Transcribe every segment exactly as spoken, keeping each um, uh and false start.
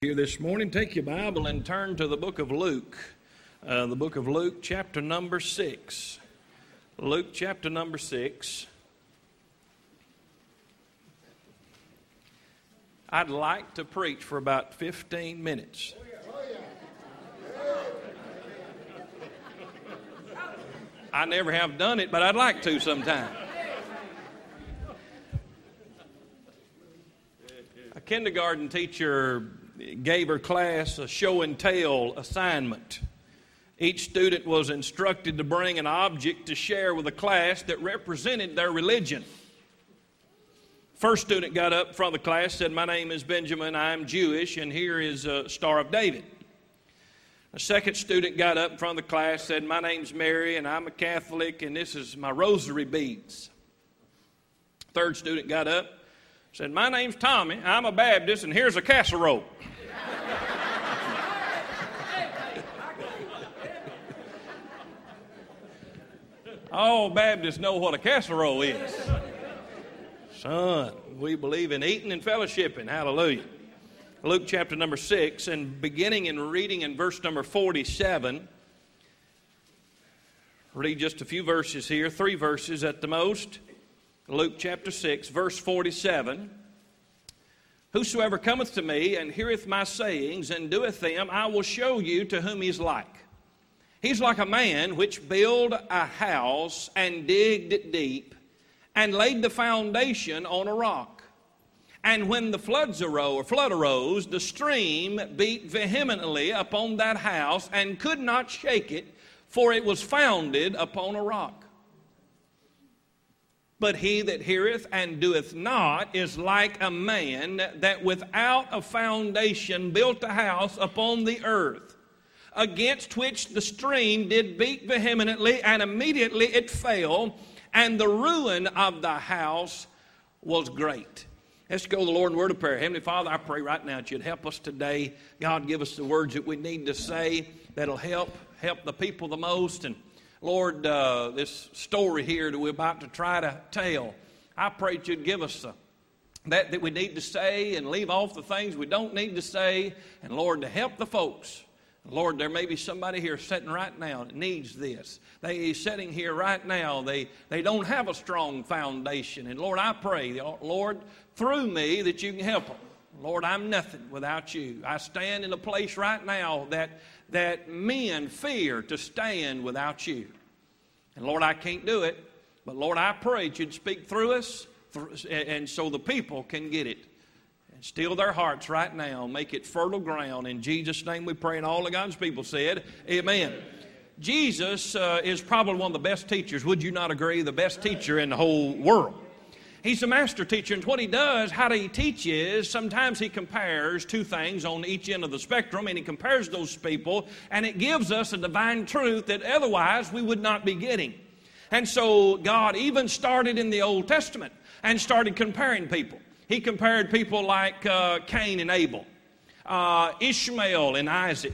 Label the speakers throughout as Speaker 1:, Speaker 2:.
Speaker 1: Here this morning, take your Bible and turn to the book of Luke, uh, the book of Luke, chapter number six. Luke, chapter number six. I'd like to preach for about fifteen minutes. I never have done it, but I'd like to sometime. A kindergarten teacher gave her class a show and tell assignment. Each student was instructed to bring an object to share with the class that represented their religion. First student got up in front of the class, said, "My name is Benjamin, I'm Jewish, and here is a Star of David." The second student got up in front of the class, said, "My name's Mary, and I'm a Catholic, and this is my rosary beads." Third student got up, said, "My name's Tommy, I'm a Baptist, and here's a casserole." All Baptists know what a casserole is. Son, we believe in eating and fellowshipping. Hallelujah. Luke chapter number six, and beginning in reading in verse number forty-seven. Read just a few verses here, three verses at the most. Luke chapter six, verse forty-seven. "Whosoever cometh to me and heareth my sayings and doeth them, I will show you to whom he is like. He's like a man which built a house and digged it deep and laid the foundation on a rock. And when the floods arose, or flood arose, the stream beat vehemently upon that house and could not shake it, for it was founded upon a rock. But he that heareth and doeth not is like a man that without a foundation built a house upon the earth, against which the stream did beat vehemently, and immediately it fell, and the ruin of the house was great." Let's go to the Lord in word of prayer. Heavenly Father, I pray right now that you'd help us today. God, give us the words that we need to say that'll help, help the people the most. And Lord, uh, this story here that we're about to try to tell, I pray that you'd give us the, that that we need to say and leave off the things we don't need to say. And Lord, to help the folks. Lord, there may be somebody here sitting right now that needs this. They sitting here right now, they, they don't have a strong foundation. And Lord, I pray, Lord, through me that you can help them. Lord, I'm nothing without you. I stand in a place right now that, that men fear to stand without you. And Lord, I can't do it. But Lord, I pray that you'd speak through us, and so the people can get it. Still their hearts right now. Make it fertile ground. In Jesus' name we pray. And all of God's people said, amen. Jesus uh, is probably one of the best teachers. Would you not agree? The best teacher in the whole world. He's a master teacher. And what he does, how he teaches, sometimes he compares two things on each end of the spectrum. And he compares those people. And it gives us a divine truth that otherwise we would not be getting. And so God even started in the Old Testament and started comparing people. He compared people like uh, Cain and Abel, uh, Ishmael and Isaac,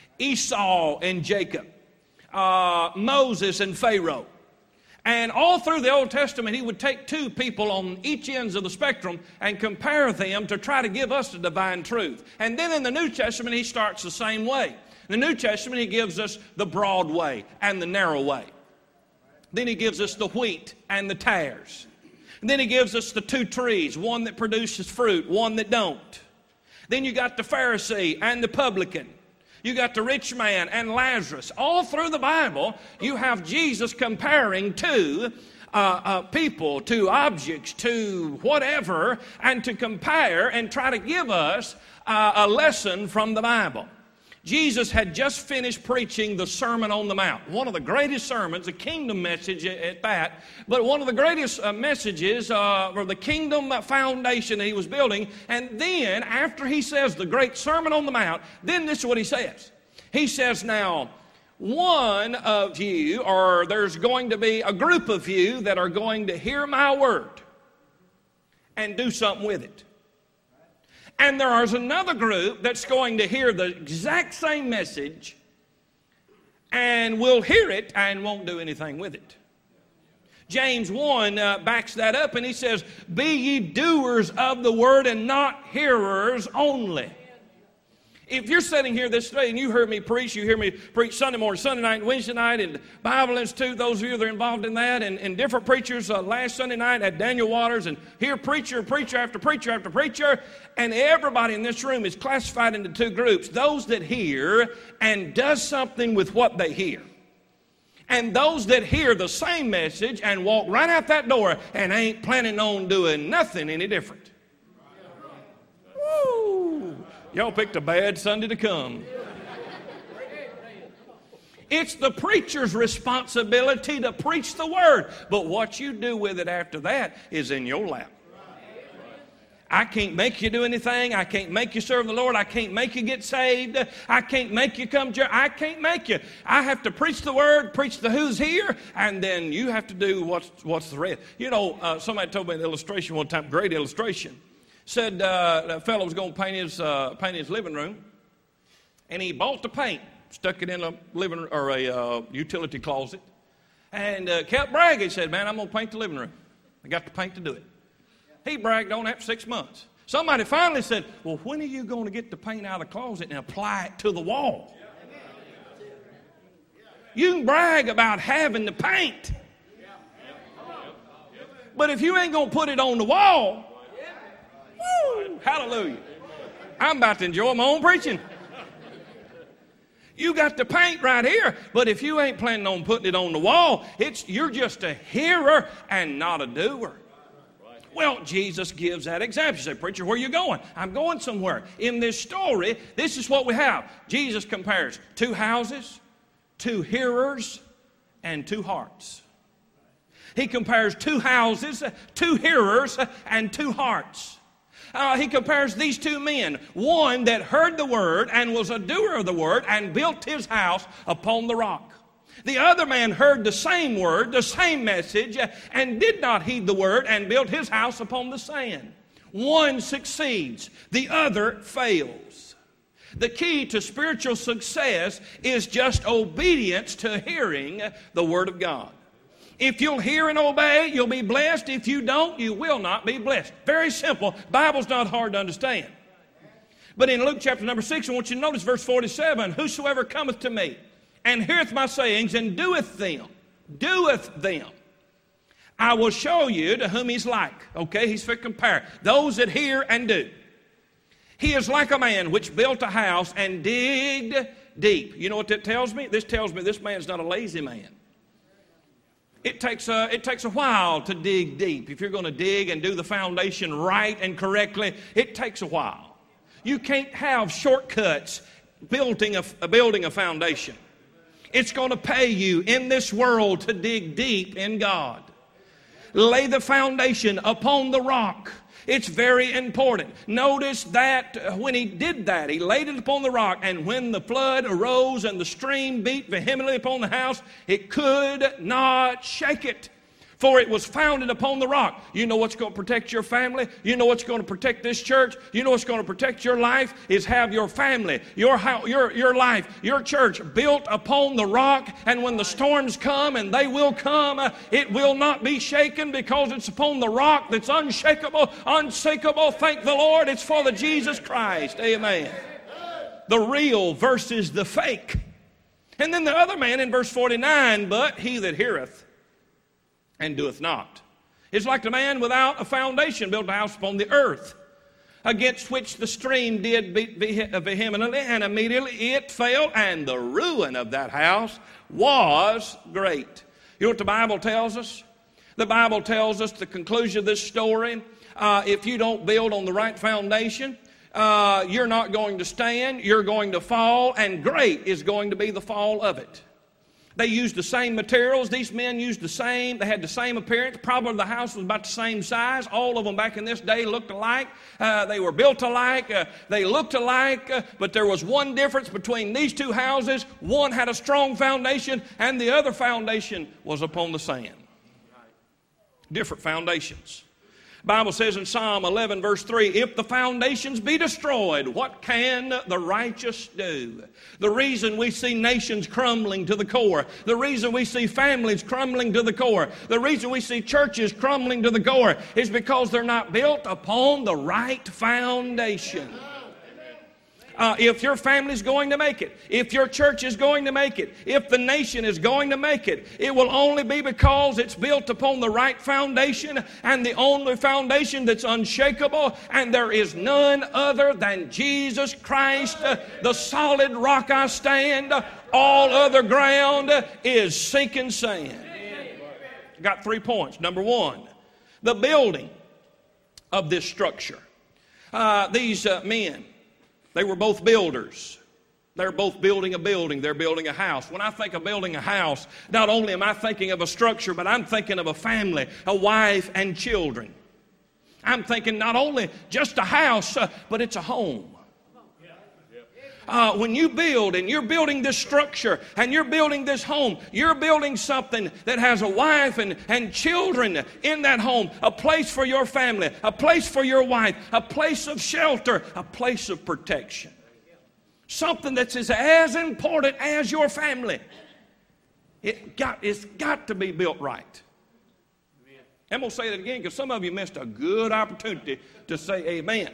Speaker 1: Esau and Jacob, uh, Moses and Pharaoh. And all through the Old Testament, he would take two people on each ends of the spectrum and compare them to try to give us the divine truth. And then in the New Testament, he starts the same way. In the New Testament, he gives us the broad way and the narrow way. Then he gives us the wheat and the tares. And then he gives us the two trees, one that produces fruit, one that don't. Then you got the Pharisee and the publican. You got the rich man and Lazarus. All through the Bible, you have Jesus comparing to uh, uh, people, to objects, to whatever, and to compare and try to give us uh, a lesson from the Bible. Jesus had just finished preaching the Sermon on the Mount, one of the greatest sermons, a kingdom message at that, but one of the greatest uh, messages uh, for the kingdom foundation that he was building. And then, after he says the great Sermon on the Mount, then this is what he says. He says, now, one of you, or there's going to be a group of you that are going to hear my word and do something with it. And there is another group that's going to hear the exact same message and will hear it and won't do anything with it. James one uh, backs that up, and he says, "Be ye doers of the word and not hearers only." If you're sitting here this day and you heard me preach, you hear me preach Sunday morning, Sunday night, Wednesday night, and Bible Institute, those of you that are involved in that, and, and different preachers, uh, last Sunday night had Daniel Waters, and hear preacher, preacher after preacher after preacher, and everybody in this room is classified into two groups. Those that hear and does something with what they hear. And those that hear the same message and walk right out that door and ain't planning on doing nothing any different. Woo! Y'all picked a bad Sunday to come. It's the preacher's responsibility to preach the word. But what you do with it after that is in your lap. I can't make you do anything. I can't make you serve the Lord. I can't make you get saved. I can't make you come to church. I can't make you. I have to preach the word, preach the who's here, and then you have to do what's, what's the rest. You know, uh, somebody told me an illustration one time, great illustration. Said uh, a fellow was going to paint his, uh, paint his living room, and he bought the paint, stuck it in a living or a uh, utility closet, and uh, kept bragging. He said, man, I'm going to paint the living room. I got the paint to do it. He bragged on that for six months. Somebody finally said, well, when are you going to get the paint out of the closet and apply it to the wall? You can brag about having the paint. But if you ain't going to put it on the wall, woo, hallelujah. I'm about to enjoy my own preaching. You got the paint right here, but if you ain't planning on putting it on the wall, it's you're just a hearer and not a doer. Well, Jesus gives that example. You say, preacher, where are you going? I'm going somewhere. In this story, this is what we have. Jesus compares two houses, two hearers, and two hearts. He compares two houses, two hearers, and two hearts. Uh, he compares these two men, one that heard the word and was a doer of the word and built his house upon the rock. The other man heard the same word, the same message, and did not heed the word and built his house upon the sand. One succeeds, the other fails. The key to spiritual success is just obedience to hearing the word of God. If you'll hear and obey, you'll be blessed. If you don't, you will not be blessed. Very simple. Bible's not hard to understand. But in Luke chapter number six, I want you to notice verse forty-seven, whosoever cometh to me and heareth my sayings and doeth them, doeth them, I will show you to whom he's like. Okay, he's for compare. Those that hear and do. He is like a man which built a house and digged deep. You know what that tells me? This tells me this man's not a lazy man. It takes a, it takes a while to dig deep. If you're going to dig and do the foundation right and correctly, it takes a while. You can't have shortcuts building a, building a foundation. It's going to pay you in this world to dig deep in God. Lay the foundation upon the rock. It's very important. Notice that when he did that, he laid it upon the rock, and when the flood arose and the stream beat vehemently upon the house, it could not shake it. For it was founded upon the rock. You know what's going to protect your family? You know what's going to protect this church? You know what's going to protect your life? Is have your family, your house, your, your life, your church built upon the rock. And when the storms come, and they will come, uh, it will not be shaken because it's upon the rock that's unshakable, unshakable. Thank the Lord. It's for the Jesus Christ. Amen. The real versus the fake. And then the other man in verse forty-nine, but he that heareth and doeth not. It's like the man without a foundation built a house upon the earth, against which the stream did beat vehemently, and immediately it fell, and the ruin of that house was great. You know what the Bible tells us? The Bible tells us the conclusion of this story, uh, if you don't build on the right foundation, uh, you're not going to stand, you're going to fall, and great is going to be the fall of it. They used the same materials. These men used the same. They had the same appearance. Probably the house was about the same size. All of them back in this day looked alike. Uh, they were built alike. Uh, they looked alike. Uh, but there was one difference between these two houses. One had a strong foundation, and the other foundation was upon the sand. Different foundations. The Bible says in Psalm eleven, verse three, if the foundations be destroyed, what can the righteous do? The reason we see nations crumbling to the core, the reason we see families crumbling to the core, the reason we see churches crumbling to the core is because they're not built upon the right foundation. Uh, if your family's going to make it, if your church is going to make it, if the nation is going to make it, it will only be because it's built upon the right foundation, and the only foundation that's unshakable, and there is none other than Jesus Christ, uh, the solid rock I stand. All other ground is sinking sand. Got three points. Number one, the building of this structure. Uh, these uh, men, they were both builders. They're both building a building. They're building a house. When I think of building a house, not only am I thinking of a structure, but I'm thinking of a family, a wife and children. I'm thinking not only just a house, uh, but it's a home. Uh, when you build and you're building this structure and you're building this home, you're building something that has a wife and, and children in that home, a place for your family, a place for your wife, a place of shelter, a place of protection. Something that's as, as important as your family. It got, it's got to be built right. I'm going to say that again because some of you missed a good opportunity to say amen.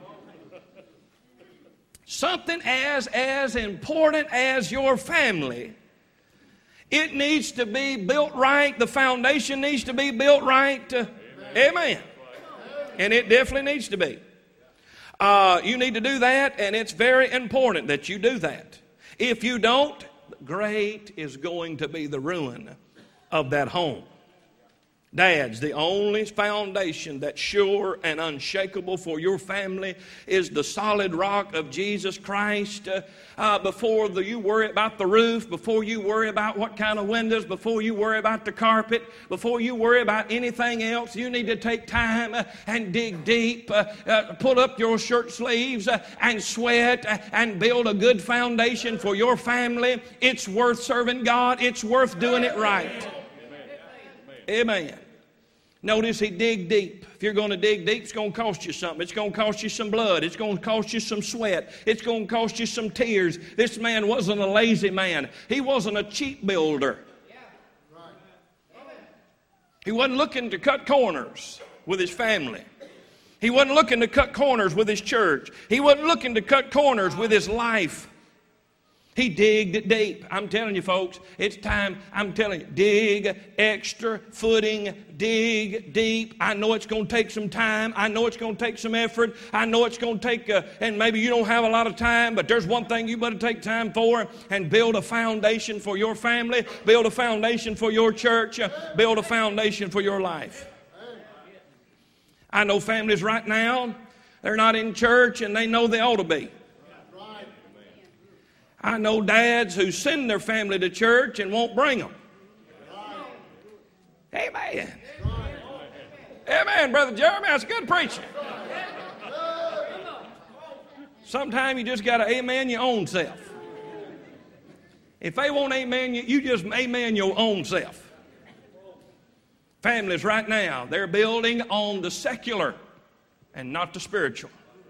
Speaker 1: Something as, as important as your family, it needs to be built right. The foundation needs to be built right. Uh, amen. And it definitely needs to be. Uh, you need to do that, and it's very important that you do that. If you don't, great is going to be the ruin of that home. Dads, the only foundation that's sure and unshakable for your family is the solid rock of Jesus Christ. Uh, uh, before the, you worry about the roof, before you worry about what kind of windows, before you worry about the carpet, before you worry about anything else, you need to take time uh, and dig deep, uh, uh, pull up your shirt sleeves uh, and sweat uh, and build a good foundation for your family. It's worth serving God. It's worth doing it right. Amen. Notice he dig deep. If you're going to dig deep, it's going to cost you something. It's going to cost you some blood. It's going to cost you some sweat. It's going to cost you some tears. This man wasn't a lazy man. He wasn't a cheap builder. He wasn't looking to cut corners with his family. He wasn't looking to cut corners with his church. He wasn't looking to cut corners with his life. He digged deep. I'm telling you, folks, it's time. I'm telling you, dig extra footing, dig deep. I know it's going to take some time. I know it's going to take some effort. I know it's going to take, uh, and maybe you don't have a lot of time, but there's one thing you better take time for, and build a foundation for your family, build a foundation for your church, uh, build a foundation for your life. I know families right now, they're not in church, and they know they ought to be. I know dads who send their family to church and won't bring them. Amen. Amen, Brother Jeremy. That's good preaching. Sometimes you just got to amen your own self. If they won't amen you, you just amen your own self. Families right now, they're building on the secular and not the spiritual.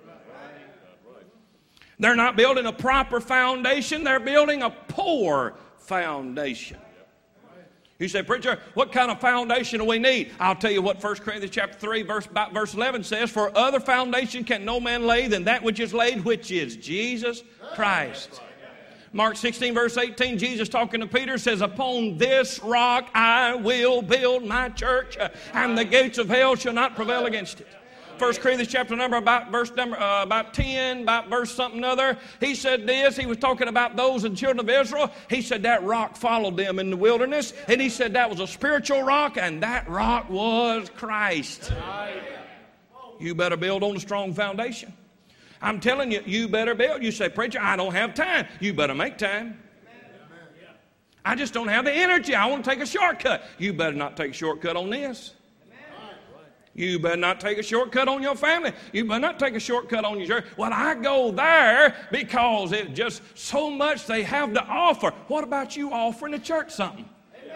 Speaker 1: They're not building a proper foundation. They're building a poor foundation. You say, preacher, what kind of foundation do we need? I'll tell you what First Corinthians chapter three, verse, verse eleven says, for other foundation can no man lay than that which is laid, which is Jesus Christ. Mark sixteen, verse eighteen, Jesus talking to Peter says, upon this rock I will build my church, and the gates of hell shall not prevail against it. First Corinthians chapter number about verse number uh, about ten, about verse something other. He said this. He was talking about those and children of Israel. He said that rock followed them in the wilderness, and he said that was a spiritual rock, and that rock was Christ. You better build on a strong foundation. I'm telling you, you better build. You say, preacher, I don't have time. You better make time. I just don't have the energy. I want to take a shortcut. You better not take a shortcut on this. You better not take a shortcut on your family. You better not take a shortcut on your church. Well, I go there because it's just so much they have to offer. What about you offering the church something?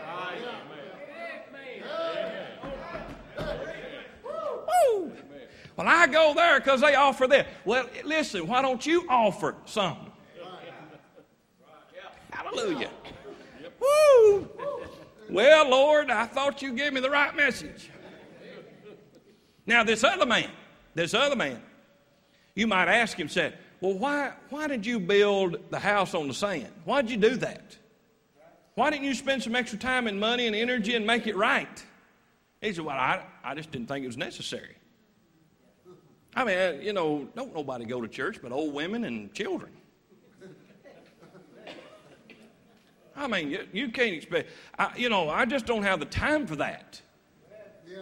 Speaker 1: Woo. Well, I go there because they offer this. Well, listen, why don't you offer something? Hallelujah. Woo. Well, Lord, I thought you gave me the right message. Now, this other man, this other man, you might ask him, said, well, why, why did you build the house on the sand? Why did you do that? Why didn't you spend some extra time and money and energy and make it right? He said, well, I, I just didn't think it was necessary. I mean, you know, don't nobody go to church but old women and children. I mean, you, you can't expect, I, you know, I just don't have the time for that. Yeah.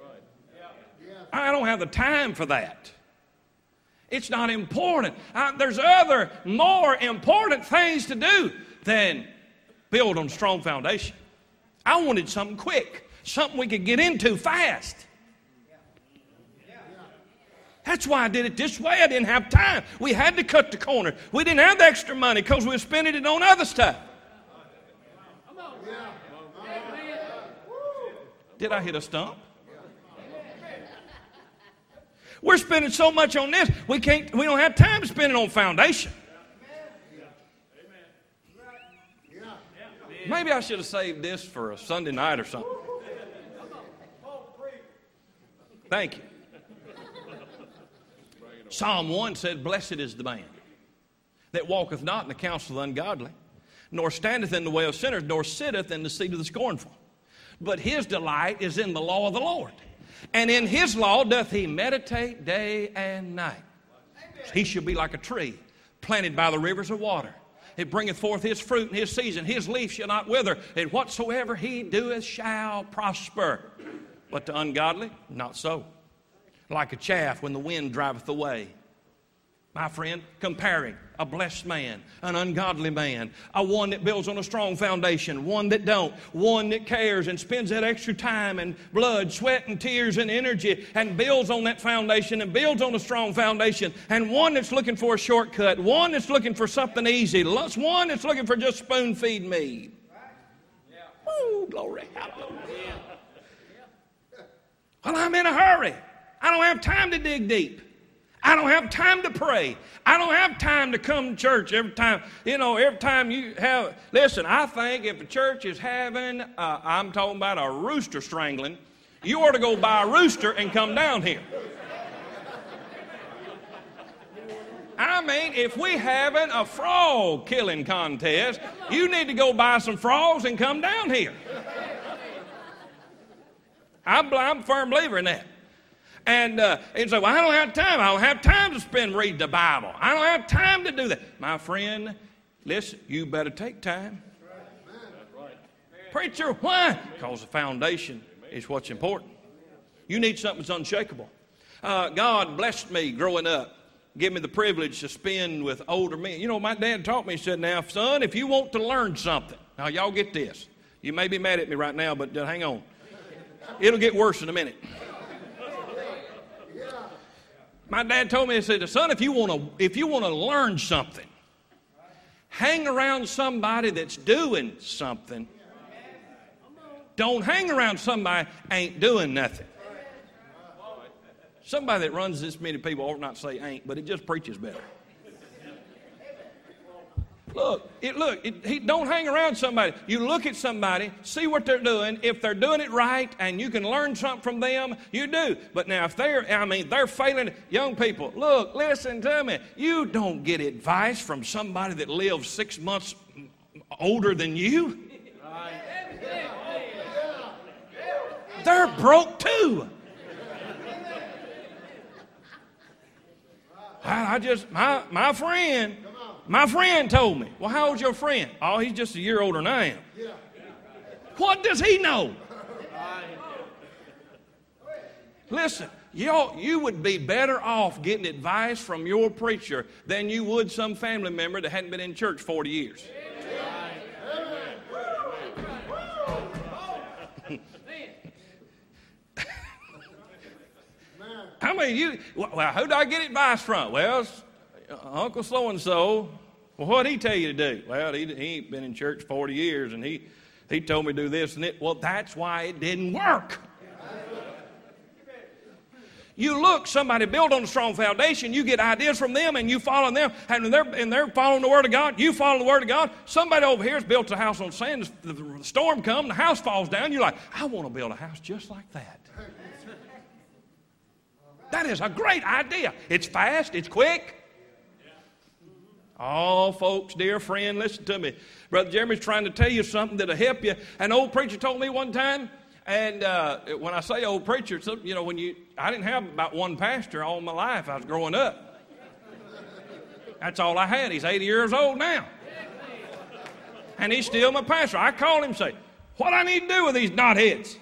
Speaker 1: I don't have the time for that. It's not important. I, there's other more important things to do than build on a strong foundation. I wanted something quick, something we could get into fast. That's why I did it this way. I didn't have time. We had to cut the corner. We didn't have the extra money because we were spending it on other stuff. Did I hit a stump? We're spending so much on this, we can't. We don't have time to spend it on foundation. Maybe I should have saved this for a Sunday night or something. Thank you. Psalm one said, blessed is the man that walketh not in the counsel of the ungodly, nor standeth in the way of sinners, nor sitteth in the seat of the scornful. But his delight is in the law of the Lord. And in his law doth he meditate day and night. He shall be like a tree planted by the rivers of water. It bringeth forth his fruit in his season. His leaf shall not wither. And whatsoever he doeth shall prosper. But the ungodly, not so. Like a chaff when the wind driveth away. My friend, comparing a blessed man, an ungodly man, a one that builds on a strong foundation, one that don't, one that cares and spends that extra time and blood, sweat and tears and energy and builds on that foundation and builds on a strong foundation, and one that's looking for a shortcut, one that's looking for something easy, one that's looking for just spoon feed me. Woo, glory, hallelujah. Well, I'm in a hurry. I don't have time to dig deep. I don't have time to pray. I don't have time to come to church every time. You know, every time you have, listen, I think if a church is having, uh, I'm talking about a rooster strangling, you ought to go buy a rooster and come down here. I mean, if we having a frog killing contest, you need to go buy some frogs and come down here. I'm, I'm a firm believer in that. And uh, he'd say, well, I don't have time. I don't have time to spend reading the Bible. I don't have time to do that. My friend, listen, you better take time. That's right. Preacher, why? Because the foundation is what's important. You need something that's unshakable. Uh, God blessed me growing up. Give me the privilege to spend with older men. You know, my dad taught me, he said, now, son, if you want to learn something, now, y'all get this. You may be mad at me right now, but uh, hang on. It'll get worse in a minute. My dad told me, he said, son, if you want to if you want to learn something, hang around somebody that's doing something. Don't hang around somebody ain't doing nothing. Somebody that runs this many people ought not say ain't, but it just preaches better. Look, it, look, it, he, don't hang around somebody. You look at somebody, see what they're doing. If they're doing it right and you can learn something from them, you do. But now if they're, I mean, they're failing, young people, look, listen to me. You don't get advice from somebody that lives six months older than you. They're broke too. I, I just, my, my friend... My friend told me. Well, how old's your friend? Oh, he's just a year older than I am. Yeah. What does he know? Listen, y'all, you would be better off getting advice from your preacher than you would some family member that hadn't been in church forty years. How many of you, well, who do I get advice from? Well, Uncle so-and-so, well, what'd he tell you to do? Well, he, he ain't been in church forty years, and he, he told me to do this and it. Well, that's why it didn't work. You look, somebody built on a strong foundation, you get ideas from them, and you follow them, and they're, and they're following the Word of God, you follow the Word of God. Somebody over here has built a house on sand, the, the storm comes, the house falls down, you're like, I want to build a house just like that. That is a great idea. It's fast, it's quick. Oh, folks, dear friend, listen to me. Brother Jeremy's trying to tell you something that'll help you. An old preacher told me one time, and uh, when I say old preacher, it's, you know, when you, I didn't have about one pastor all my life. I was growing up. That's all I had. He's eighty years old now. And he's still my pastor. I call him and say, what do I need to do with these knotheads?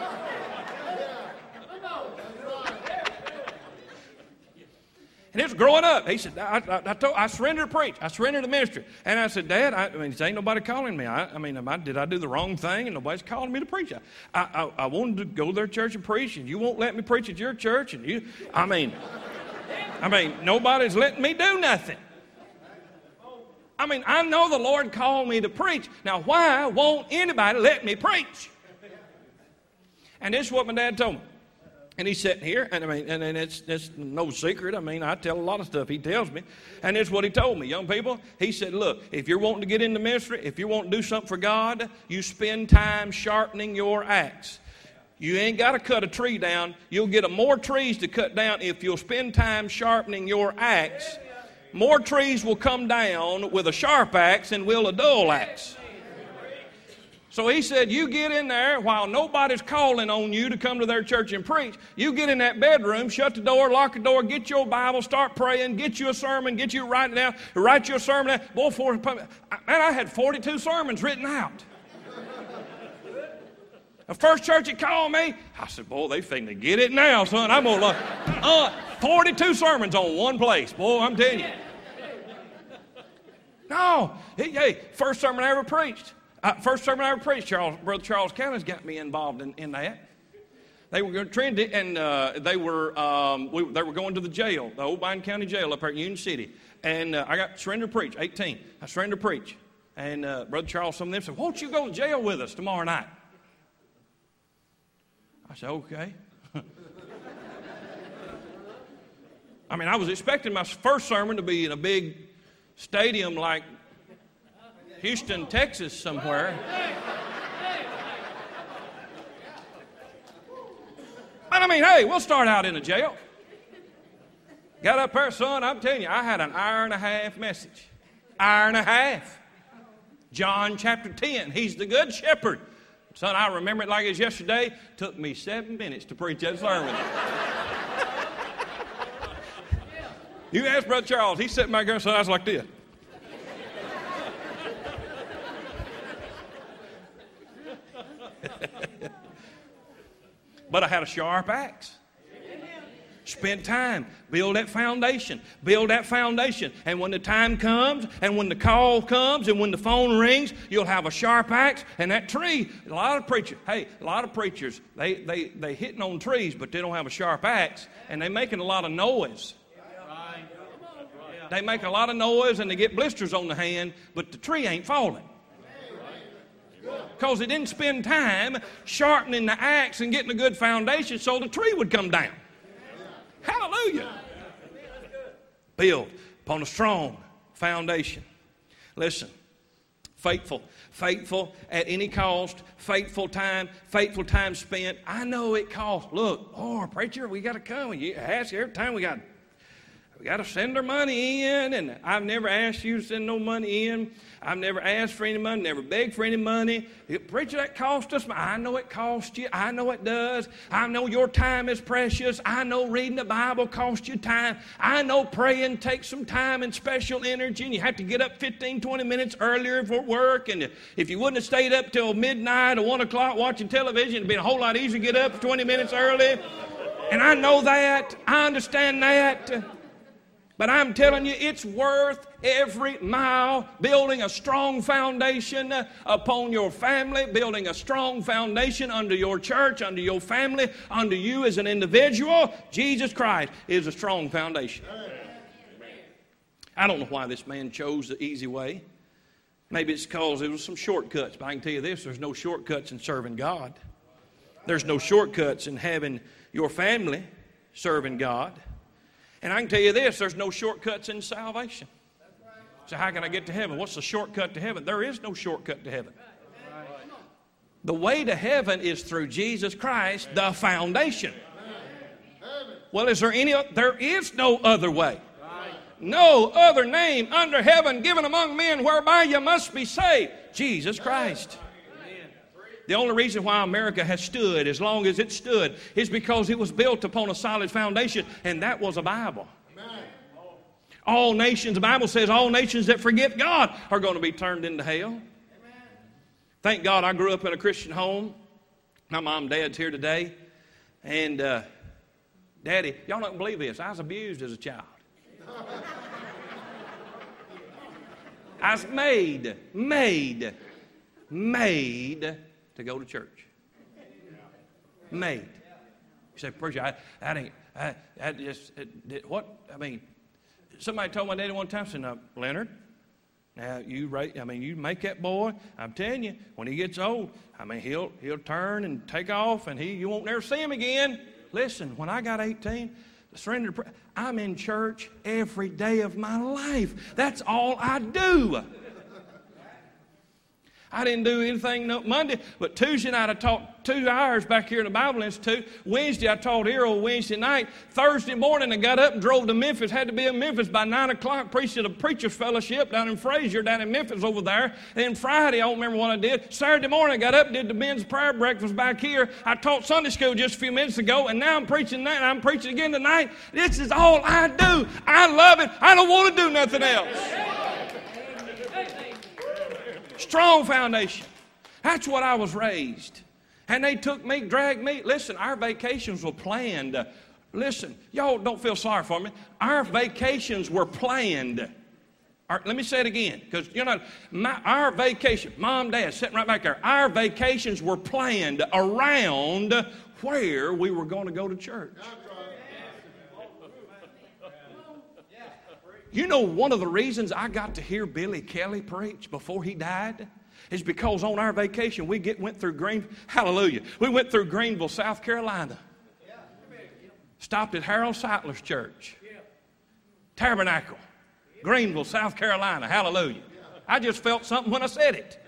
Speaker 1: And it was growing up. He said, I, I, I, told, I surrendered to preach. I surrendered to ministry. And I said, Dad, I, I mean, there ain't nobody calling me. I, I mean, am I, did I do the wrong thing? And nobody's calling me to preach. I, I, I wanted to go to their church and preach, and you won't let me preach at your church. And you, I mean, I mean, nobody's letting me do nothing. I mean, I know the Lord called me to preach. Now, why won't anybody let me preach? And this is what my dad told me. And he's sitting here, and I mean, and, and it's, it's no secret. I mean, I tell a lot of stuff he tells me. And this is what he told me. Young people, he said, look, if you're wanting to get into ministry, if you're wanting to do something for God, you spend time sharpening your axe. You ain't got to cut a tree down. You'll get a more trees to cut down if you'll spend time sharpening your axe. More trees will come down with a sharp axe than will a dull axe. So he said, you get in there while nobody's calling on you to come to their church and preach. You get in that bedroom, shut the door, lock the door, get your Bible, start praying, get you a sermon, get you writing down, write you a sermon down. Boy, for, man, I had forty-two sermons written out. The first church that called me, I said, boy, they finna get it now, son. I'm going to uh, forty-two sermons on one place. Boy, I'm telling you. No, hey, hey, first sermon I ever preached. Uh, first sermon I ever preached, Charles, Brother Charles Callens got me involved in, in that. They were going to trend it, and uh, they were um, we, they were going to the jail, the Old Biden County Jail up here in Union City. And uh, I got surrendered to preach, eighteen. I surrendered to preach. And uh, Brother Charles, some of them said, won't you go to jail with us tomorrow night? I said, okay. I mean, I was expecting my first sermon to be in a big stadium like Houston, Texas somewhere. But I mean, hey, we'll start out in a jail. Got up there, son, I'm telling you, I had an hour and a half message. Hour and a half. John chapter ten, he's the good shepherd. Son, I remember it like it was yesterday. Took me seven minutes to preach that sermon. You ask Brother Charles, he's sitting back there, so I was like this. But I had a sharp axe. Spend time. Build that foundation. Build that foundation. And when the time comes, and when the call comes, and when the phone rings, you'll have a sharp axe. And that tree, a lot of preachers, hey, a lot of preachers, they they they hitting on trees, but they don't have a sharp axe, and they making a lot of noise. They make a lot of noise, and they get blisters on the hand, but the tree ain't falling. Because they didn't spend time sharpening the axe and getting a good foundation so the tree would come down. Hallelujah. Build upon a strong foundation. Listen, faithful, faithful at any cost, faithful time, faithful time spent. I know it costs. Look, oh, preacher, we got to come. You ask every time we got We got to send our money in, and I've never asked you to send no money in. I've never asked for any money, never begged for any money. Preacher, that cost us. I know it costs you. I know it does. I know your time is precious. I know reading the Bible costs you time. I know praying takes some time and special energy, and you have to get up fifteen, twenty minutes earlier for work. And if you wouldn't have stayed up till midnight or one o'clock watching television, it'd been a whole lot easier to get up twenty minutes early. And I know that. I understand that. But I'm telling you, it's worth every mile building a strong foundation upon your family, building a strong foundation under your church, under your family, under you as an individual. Jesus Christ is a strong foundation. I don't know why this man chose the easy way. Maybe it's because there was some shortcuts. But I can tell you this, there's no shortcuts in serving God. There's no shortcuts in having your family serving God. And I can tell you this, there's no shortcuts in salvation. So how can I get to heaven? What's the shortcut to heaven? There is no shortcut to heaven. The way to heaven is through Jesus Christ, the foundation. Well, is there any? There is no other way. no other name under heaven given among men whereby you must be saved. Jesus Christ. The only reason why America has stood as long as it stood is because it was built upon a solid foundation, and that was a Bible. All nations, the Bible says, all nations that forget God are going to be turned into hell. Thank God I grew up in a Christian home. My mom and dad's here today. And uh, Daddy, y'all don't believe this, I was abused as a child. I was made, made, made to go to church. Made. You say, preacher, I, I ain't, I, I just, it, what? I mean, somebody told my daddy one time, said, now, Leonard, now you right, I mean, you make that boy, I'm telling you, when he gets old, I mean, he'll he'll turn and take off, and he you won't never see him again. Listen, when I got eighteen, surrendered, I'm in church every day of my life. That's all I do. I didn't do anything no Monday, but Tuesday night I taught two hours back here in the Bible Institute. Wednesday I taught here on Wednesday night. Thursday morning I got up and drove to Memphis. Had to be in Memphis by nine o'clock. Preached at a preacher's fellowship down in Frazier, down in Memphis over there. And then Friday, I don't remember what I did. Saturday morning I got up, did the men's prayer breakfast back here. I taught Sunday school just a few minutes ago, and now I'm preaching that. I'm preaching again tonight. This is all I do. I love it. I don't want to do nothing else. Strong foundation. That's what I was raised. And they took me, dragged me. Listen, our vacations were planned. Uh, listen, y'all don't feel sorry for me. Our vacations were planned. Our, let me say it again, because you know, my, our vacation, mom, dad, sitting right back there. Our vacations were planned around where we were going to go to church. You know, one of the reasons I got to hear Billy Kelly preach before he died is because on our vacation we get went through Green, hallelujah, we went through Greenville, South Carolina. Stopped at Harold Seidler's church. Tabernacle, Greenville, South Carolina, hallelujah. I just felt something when I said it.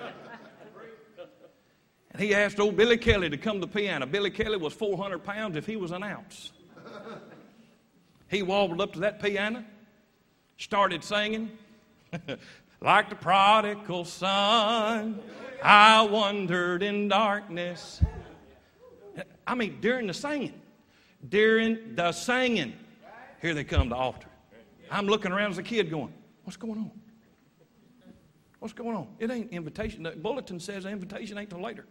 Speaker 1: And he asked old Billy Kelly to come to the piano. Billy Kelly was four hundred pounds if he was an ounce. He wobbled up to that piano. Started singing, like the prodigal son, I wandered in darkness. I mean, during the singing, during the singing, here they come to the altar. I'm looking around as a kid going, what's going on? What's going on? It ain't invitation. The bulletin says the invitation ain't till later.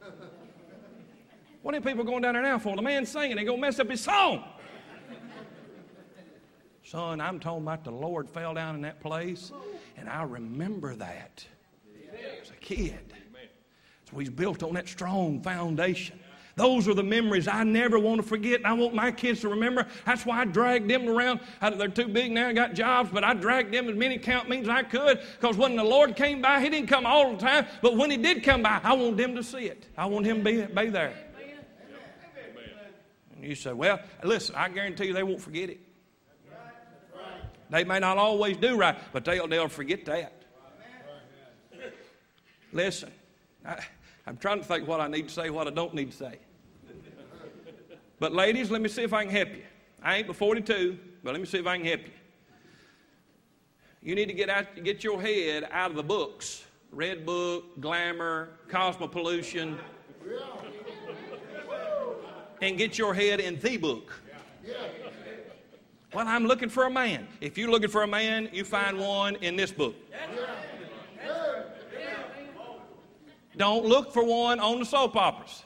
Speaker 1: What are people going down there now for? The man's singing, they're going to mess up his song. Son, I'm talking about the Lord fell down in that place, and I remember that as a kid. So he's built on that strong foundation. Those are the memories I never want to forget, and I want my kids to remember. That's why I dragged them around. They're too big now, got jobs, but I dragged them as many camp meetings as I could, because when the Lord came by, he didn't come all the time, but when he did come by, I want them to see it. I want him to be, be there. And you say, well, listen, I guarantee you they won't forget it. They may not always do right, but they'll, they'll forget that. Listen, I, I'm trying to think what I need to say, what I don't need to say. But ladies, let me see if I can help you. I ain't but forty-two, but let me see if I can help you. You need to get out, get your head out of the books. Red Book, Glamour, Cosmopollution. And get your head in the book. Well, I'm looking for a man. If you're looking for a man, you find one in this book. Don't look for one on the soap operas.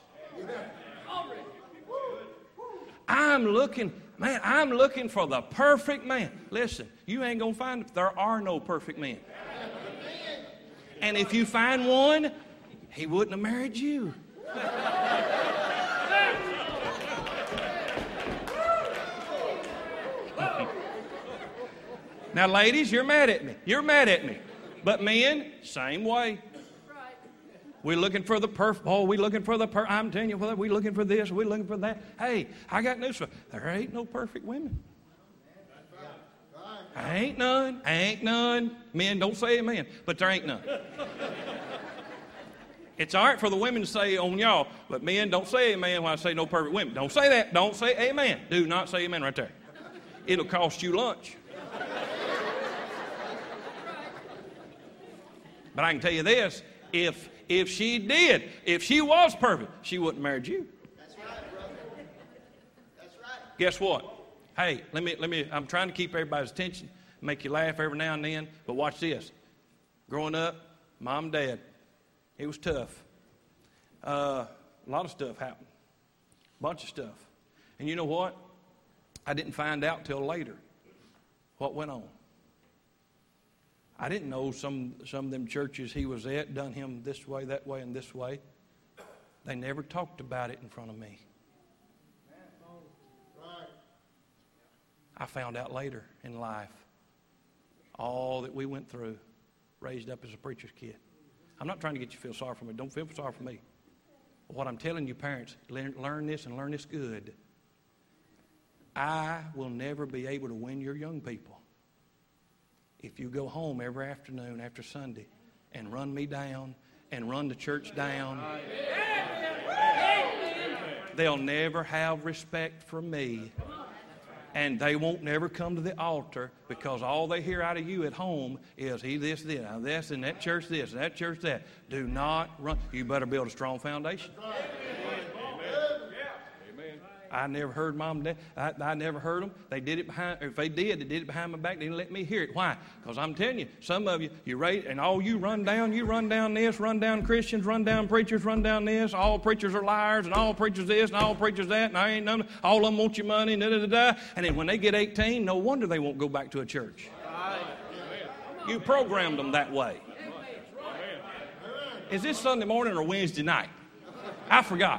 Speaker 1: I'm looking, man, I'm looking for the perfect man. Listen, you ain't going to find it. There are no perfect men. And if you find one, he wouldn't have married you. Now, ladies, you're mad at me. You're mad at me. But men, same way. We're looking for the perfect. Oh, we're looking for the perfect. I'm telling you, well, we're looking for this. We're looking for that. Hey, I got news for you. There ain't no perfect women. I ain't none. I ain't none. Men, don't say amen. But there ain't none. It's all right for the women to say on y'all, but men, don't say amen when I say no perfect women. Don't say that. Don't say amen. Do not say amen right there. It'll cost you lunch. But I can tell you this, if if she did, if she was perfect, she wouldn't have married you.
Speaker 2: That's right, brother. That's right.
Speaker 1: Guess what? Hey, let me let me I'm trying to keep everybody's attention, make you laugh every now and then, but watch this. Growing up, mom and dad, it was tough. Uh, a lot of stuff happened. A bunch of stuff. And you know what? I didn't find out till later what went on. I didn't know some, some of them churches he was at done him this way, that way, and this way. They never talked about it in front of me. I found out later in life all that we went through, raised up as a preacher's kid. I'm not trying to get you to feel sorry for me. Don't feel sorry for me. But what I'm telling you, parents, learn, learn this and learn this good. I will never be able to win your young people if you go home every afternoon after Sunday and run me down and run the church down. They'll never have respect for me. And they won't never come to the altar because all they hear out of you at home is he this, this, now this, and that church this, and that church that. Do not run. You better build a strong foundation. I never heard mom and dad. I, I never heard them. They did it behind, if they did, they did it behind my back. They didn't let me hear it. Why? Because I'm telling you, some of you, you rate, and all you run down, you run down this, run down Christians, run down preachers, run down this. All preachers are liars, and all preachers this, and all preachers that, and I ain't none. All of them want your money, and da da da da. And then when they get eighteen, no wonder they won't go back to a church. You programmed them that way. Is this Sunday morning or Wednesday night? I forgot.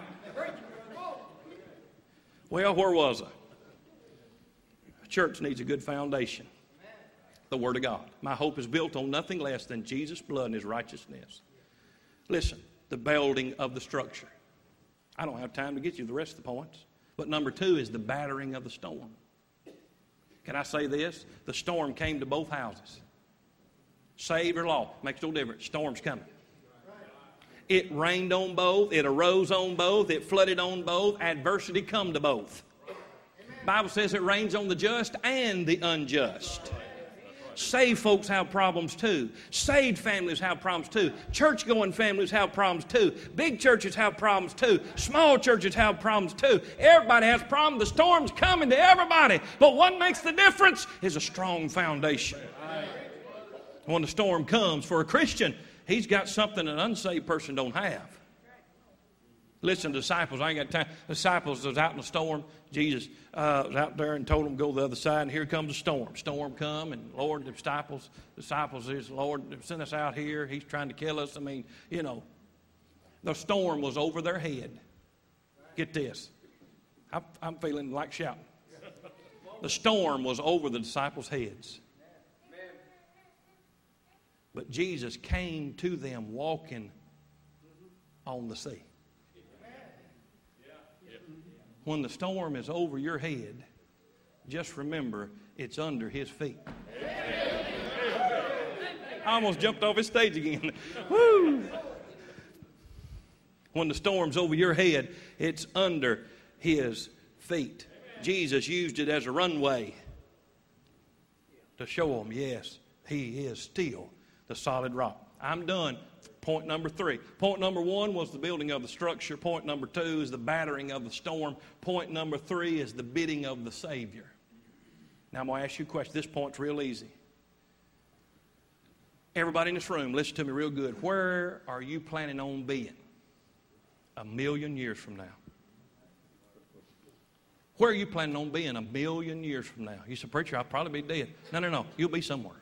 Speaker 1: Well, where was I? A church needs a good foundation. The Word of God. My hope is built on nothing less than Jesus' blood and His righteousness. Listen, the building of the structure. I don't have time to get you the rest of the points. But number two is the battering of the storm. Can I say this? The storm came to both houses. Saved or lost, makes no difference. Storm's coming. It rained on both. It arose on both. It flooded on both. Adversity come to both. The Bible says it rains on the just and the unjust. Saved folks have problems too. Saved families have problems too. Church-going families have problems too. Big churches have problems too. Small churches have problems too. Everybody has problems. The storm's coming to everybody. But what makes the difference is a strong foundation. When the storm comes for a Christian, he's got something an unsaved person don't have. Listen, disciples, I ain't got time. Disciples was out in the storm. Jesus uh, was out there and told them to go to the other side, and here comes the storm. Storm come, and Lord, the disciples, disciples is, Lord, sent us out here. He's trying to kill us. I mean, you know, the storm was over their head. Get this. I'm, I'm feeling like shouting. The storm was over the disciples' heads. But Jesus came to them walking on the sea. When the storm is over your head, just remember it's under His feet. I almost jumped off His stage again. Woo! When the storm's over your head, it's under His feet. Jesus used it as a runway to show them, yes, He is still the solid rock. I'm done. Point number three. Point number one was the building of the structure. Point number two is the battering of the storm. Point number three is the bidding of the Savior. Now I'm going to ask you a question. This point's real easy. Everybody in this room, listen to me real good. Where are you planning on being a million years from now? Where are you planning on being a million years from now? You say, preacher, I'll probably be dead. No, no, no. You'll be somewhere.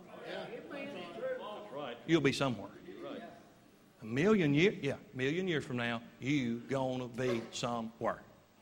Speaker 1: You'll be somewhere. A million years, yeah, a million years from now, you gonna be somewhere.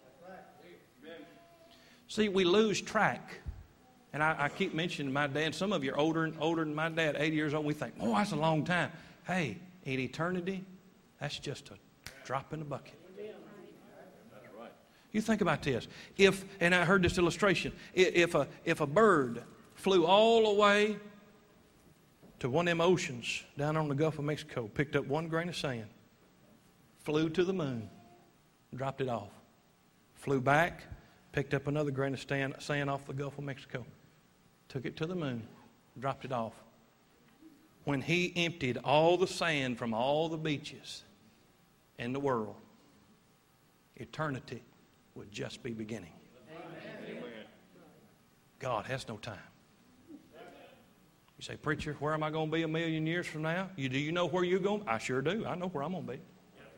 Speaker 1: See, we lose track. And I, I keep mentioning my dad. Some of you are older and older than my dad, eighty years old. We think, oh, that's a long time. Hey, in eternity, that's just a drop in the bucket. That's right. You think about this. If, and I heard this illustration, if a, if a bird flew all the way to one of them oceans down on the Gulf of Mexico, picked up one grain of sand, flew to the moon, dropped it off, flew back, picked up another grain of sand off the Gulf of Mexico, took it to the moon, dropped it off. when He emptied all the sand from all the beaches in the world, eternity would just be beginning. Amen. God has no time. You say, preacher, where am I going to be a million years from now? You, do you know where you're going? I sure do. I know where I'm going to be.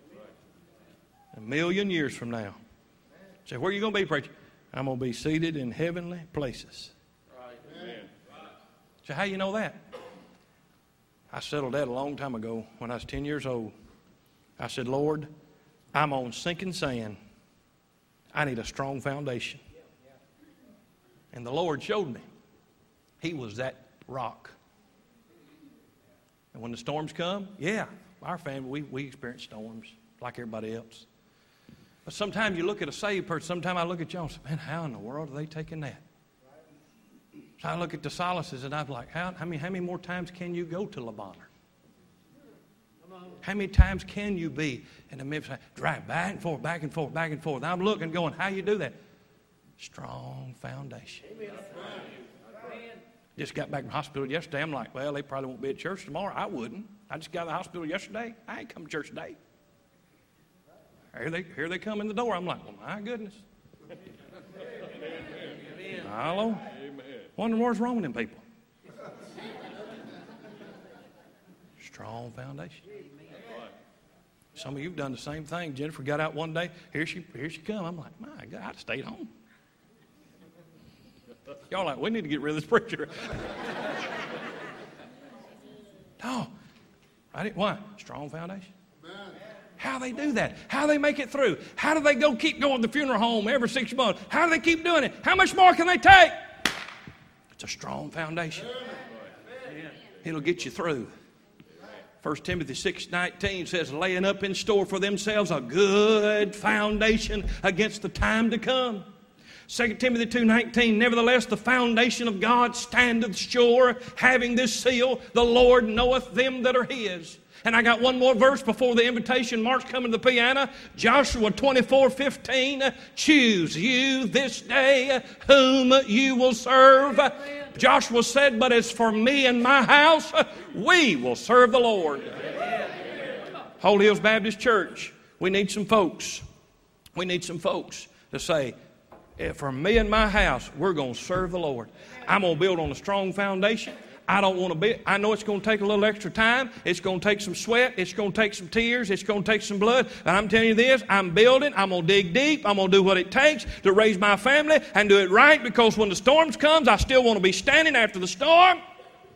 Speaker 1: A million years from now. Say, where are you going to be, preacher? I'm going to be seated in heavenly places. Right. So how you know that? I settled that a long time ago when I was ten years old. I said, Lord, I'm on sinking sand. I need a strong foundation. And the Lord showed me. He was that rock. And when the storms come, yeah, our family, we, we experience storms like everybody else. But sometimes you look at a saved person, sometimes I look at y'all and say, man, how in the world are they taking that? So I look at the Silases and I'm like, how, how, many, how many more times can you go to Lebanon? How many times can you be in the midst, drive back and forth, back and forth, back and forth? I'm looking, going, how you do that? Strong foundation. Amen. Just got back from the hospital yesterday. I'm like, well, they probably won't be at church tomorrow. I wouldn't. I just got out of the hospital yesterday. I ain't come to church today. Here they, here they come in the door. I'm like, well, my goodness. Hello? Wondering what's wrong with them people. Strong foundation. Some of you have done the same thing. Jennifer got out one day. Here she, here she come. I'm like, my God, I'd stayed home. Y'all like, we need to get rid of this preacher. No. I didn't. Why? Strong foundation. How they do that? How they make it through? How do they go keep going to the funeral home every six months? How do they keep doing it? How much more can they take? It's a strong foundation. It'll get you through. First Timothy six nineteen says, laying up in store for themselves a good foundation against the time to come. Second Timothy two nineteen, nevertheless, the foundation of God standeth sure, having this seal, the Lord knoweth them that are His. And I got one more verse before the invitation march coming to the piano. Joshua twenty-four fifteen, choose you this day whom you will serve. Joshua said, but as for me and my house, we will serve the Lord. Holy Hills Baptist Church, we need some folks. We need some folks to say, for me and my house, we're going to serve the Lord. I'm going to build on a strong foundation. I don't want to be, I know it's going to take a little extra time. It's going to take some sweat. It's going to take some tears. It's going to take some blood. And I'm telling you this, I'm building. I'm going to dig deep. I'm going to do what it takes to raise my family and do it right, because when the storms comes, I still want to be standing after the storm. Amen.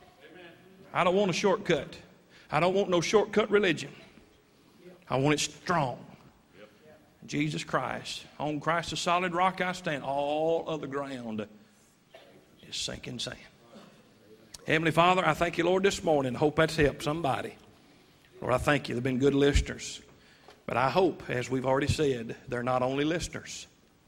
Speaker 1: I don't want a shortcut. I don't want no shortcut religion. I want it strong. Yep. Jesus Christ. On Christ the solid rock I stand. All of the ground is sinking sand. Heavenly Father, I thank you, Lord, this morning. I hope that's helped somebody. Lord, I thank you. They've been good listeners. But I hope, as we've already said, they're not only listeners.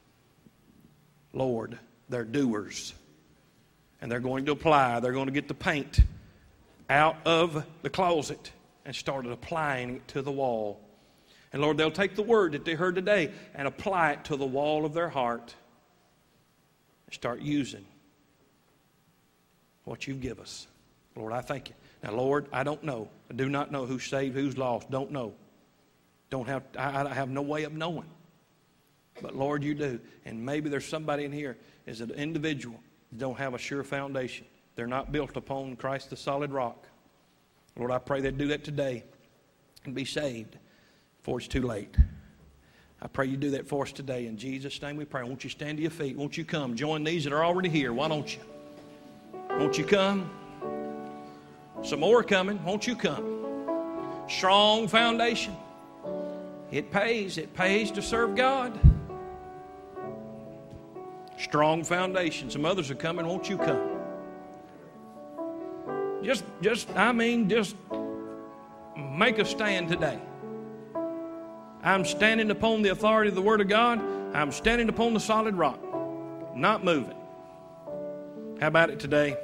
Speaker 1: Lord, they're doers. And they're going to apply. They're going to get the paint out of the closet and start applying it to the wall. And Lord, they'll take the word that they heard today and apply it to the wall of their heart and start using what you give us. Lord, I thank you. Now, Lord, I don't know. I do not know who's saved, who's lost. Don't know. Don't have. I, I have no way of knowing. But Lord, you do. And maybe there's somebody in here is an individual that don't have a sure foundation. They're not built upon Christ the solid rock. Lord, I pray they'd do that today and be saved before it's too late. I pray you do that for us today. In Jesus' name we pray. Won't you stand to your feet? Won't you come? Join these that are already here. Why don't you? Won't you come? Some more are coming. Won't you come? Strong foundation. It pays. It pays to serve God. Strong foundation. Some others are coming. Won't you come? Just, just, I mean, just make a stand today. I'm standing upon the authority of the Word of God. I'm standing upon the solid rock. Not moving. How about it today?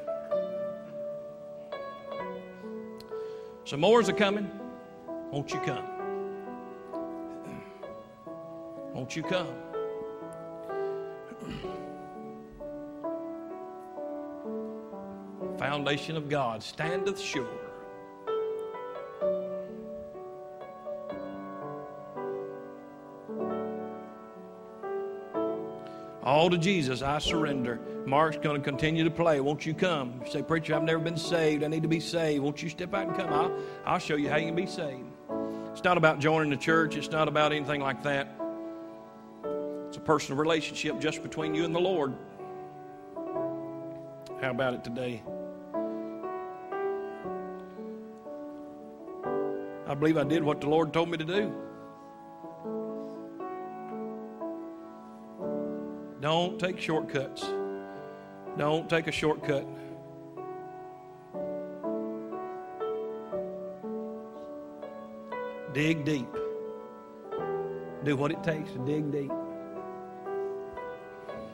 Speaker 1: Some more are coming. Won't you come? Won't you come? Foundation of God standeth sure. All to Jesus I surrender. Mark's going to continue to play. Won't you come? You say, preacher, I've never been saved. I need to be saved. Won't you step out and come? I'll, I'll show you how you can be saved. It's not about joining the church. It's not about anything like that. It's a personal relationship just between you and the Lord. How about it today? I believe I did what the Lord told me to do. Don't take shortcuts. Don't take a shortcut. Dig deep. Do what it takes to dig deep.